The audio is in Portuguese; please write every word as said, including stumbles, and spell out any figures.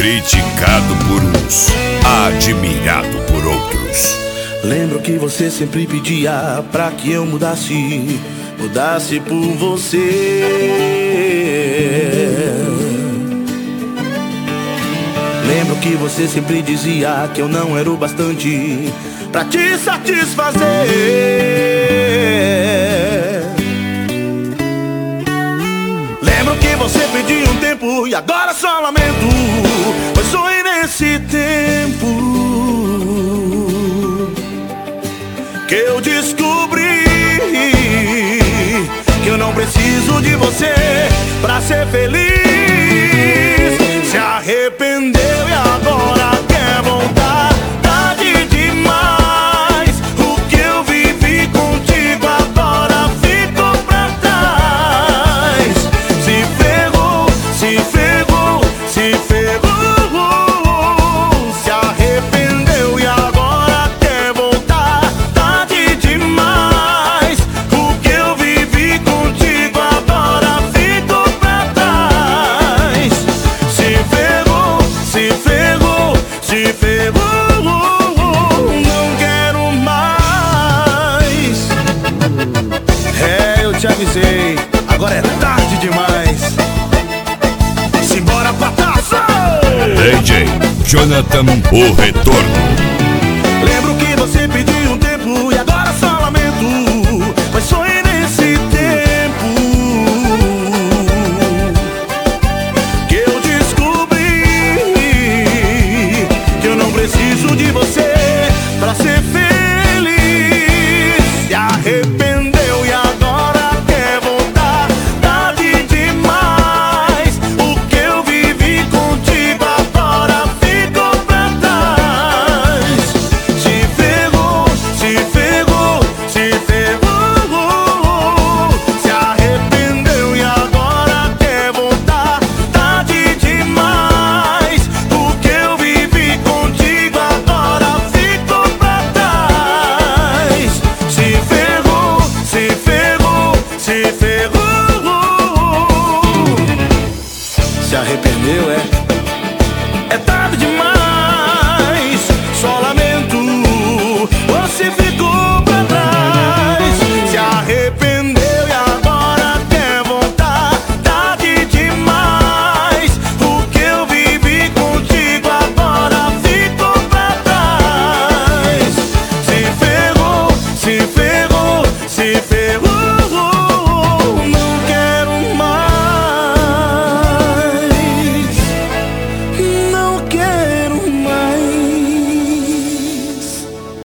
Criticado por uns, admirado por outros. Lembro que você sempre pedia pra que eu mudasse, mudasse por você. Lembro que você sempre dizia que eu não era o bastante pra te satisfazer. Lembro que você pediu um tempo e agora só lamento, pois foi nesse tempo que eu descobri que eu não preciso de você pra ser feliz. Se arrependeu e agora quer voltar, tarde demais. O que eu vivi contigo agora ficou pra trás. Se ferrou, se ferrou, se ferrou. Se arrependeu e agora quer voltar, tarde demais. O que eu vivi contigo agora ficou pra trás. Se ferrou, se ferrou, se ferrou. Não quero mais. É, eu te avisei, agora é tarde demais. Simbora pra taça! D J Jonathan, o retorno. Lembro que você pediu um tempo e agora só lamento, mas foi nesse tempo que eu descobri que eu não preciso de você pra ser feliz. Se arrependeu e agora quer voltar, tarde demais. O que eu vivi contigo agora ficou pra trás. Se ferrou, se ferrou, se ferrou. Se arrependeu e agora quer voltar, tarde demais. O que eu vivi contigo agora ficou pra trás. Se ferrou, se ferrou, se ferrou. Se arrependeu, é? É tarde demais.